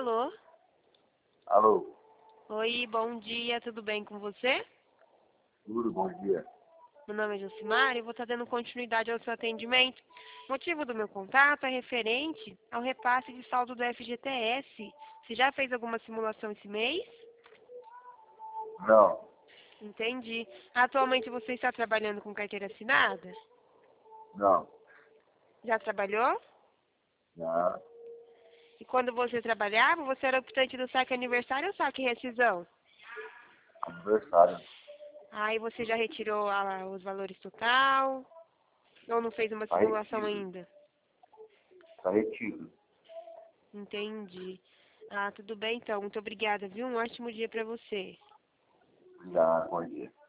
Alô? Alô, Oi, bom dia, tudo bem com você? tudo, bom dia. Meu nome é Josimar e vou estar dando continuidade ao seu atendimento. O motivo do meu contato é referente ao repasse de saldo do FGTS. Você já fez alguma simulação esse mês? Não, Entendi. Atualmente você está trabalhando com carteira assinada? não, Já trabalhou? já, E quando você trabalhava, você era optante do saque aniversário ou saque rescisão? aniversário, Aí você já retirou os valores total? Ou não fez uma tá simulação retido, ainda? tá retido. Entendi. Ah, tudo bem então. Muito obrigada, viu? Um ótimo dia para você. Já, bom dia.